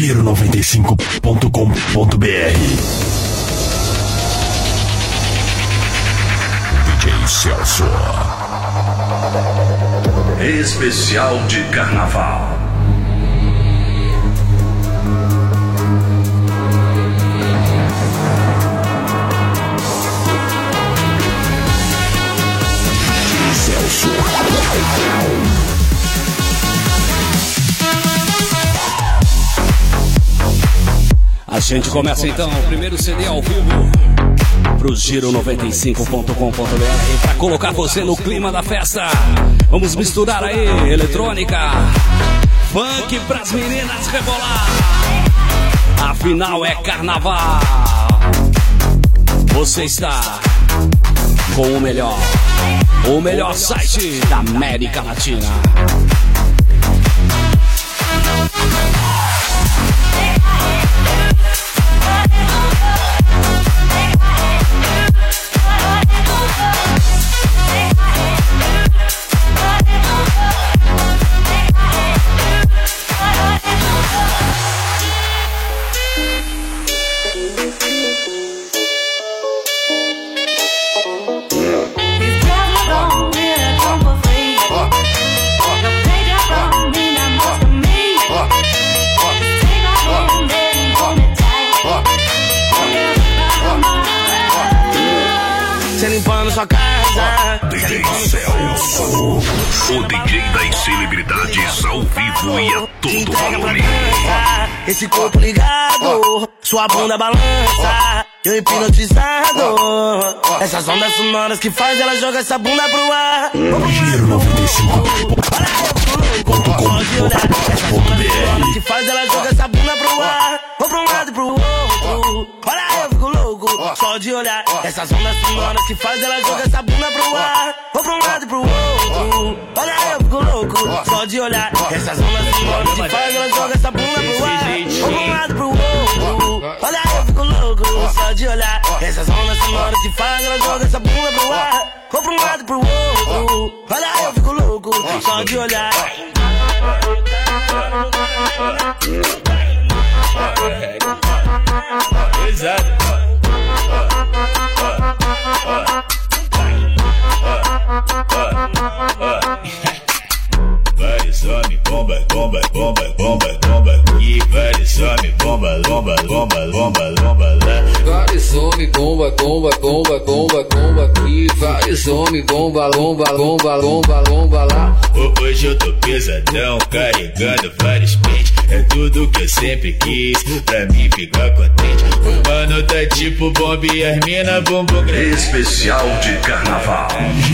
Giro95.com.br. DJ Celso. Especial de Carnaval. Celso. A gente começa então o primeiro CD ao vivo pro Giro95.com.br pra colocar você no clima da festa. Vamos misturar aí eletrônica, funk pras meninas rebolar. Afinal é carnaval. Você está com o melhor site da América Latina. Sua casa. DJ Celso, o DJ das celebridades ao vivo e a todo volume. Esse corpo ligado, sua bunda balança, eu hipnotizado. Essas ondas sonoras que faz ela jogar essa bunda pro ar. Giro95.com.br. Que faz ela jogar essa bunda pro ar. Vou pra um lado e pro outro. Olha, eu fico louco só de olhar. Essas ondas sonoras que faz ela jogar essa bunda pro ar. Vou pra um lado e pro outro. Olha, eu fico louco só de olhar. Essas ondas sonoras que faz ela jogar essa bunda pro ar. Vou pra um lado e pro outro. Olha, eu fico louco só de olhar. Essas ondas sonoras que faz ela jogar essa bunda pro ar. Vou pra um lado e pro outro. Olha, eu fico louco só de olhar. Exato. Vários homens, bomba, bomba, bomba, bomba, bomba. E vários homens, bomba, bomba, bomba, bomba, bomba lá. Vários homens, bomba, bomba, bomba, bomba, bomba. E vários homens, bomba, bomba, bomba, bomba, bomba lá. Hoje eu tô pesadão, carregando vários pentes. É tudo que eu sempre quis, pra mim ficar contente. O mano tá tipo bomba e as mina bumbum grande. Especial de Carnaval.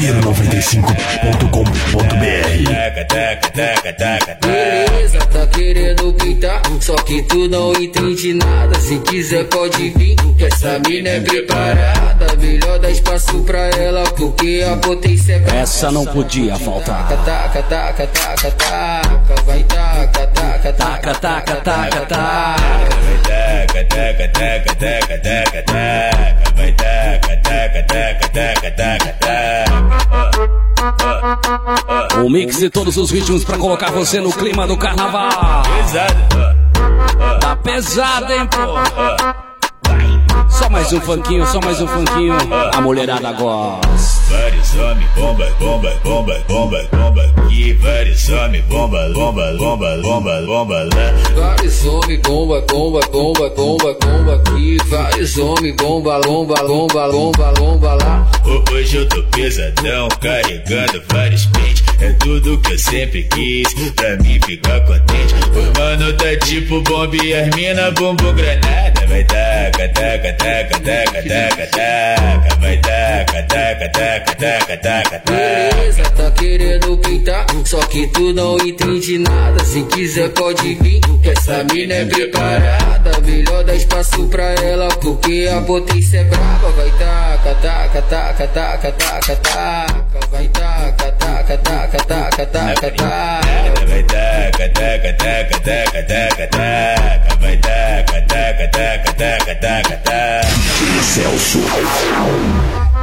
Giro95.com.br. Taca, taca, taca, taca, taca. Beleza, tá querendo pintar, só que tu não entende nada. Se quiser pode vir, que essa mina é preparada. Melhor dar espaço pra ela, porque a potência é brava. Essa não podia faltar. Taca, taca, taca, taca, vai taca, taca, taca, taca, taca, taca. Vai taca, taca, taca, taca, taca, taca. Vai taca, taca, taca, taca, taca, taca. O mix de todos os ritmos pra colocar você no clima do carnaval. Pesado. Tá pesado, hein, pô? Só mais um funkinho, a mulherada gosta. Vários homens, bomba, bomba, bomba, bomba, bomba. E vários homens, bomba, bomba, bomba, bomba, bomba lá. Vários homens, bomba, bomba, bomba, bomba, bomba. E vários homens, bomba, bomba, bomba, bomba, bomba lá. Hoje eu tô pesadão, carregando vários pentes. É tudo que eu sempre quis, pra mim ficar contente. O mano tá tipo bomba e as mina bumbum granada. Vai taca, taca, taca, taca, taca, taca. Vai taca, taca, taca, taca, taca, taca. Beleza, tá querendo pintar, só que tu não entende nada. Se quiser pode vir, que essa mina é preparada. Melhor dar espaço pra ela, porque a potência é brava. Vai taca, taca, taca, taca, taca, taca. Vai taca, taca, taca, taca, taca, taca. Vai taca, taca, taca, taca, taca, taca. Vai taca, taca, taca, taca, taca, taca. Celso.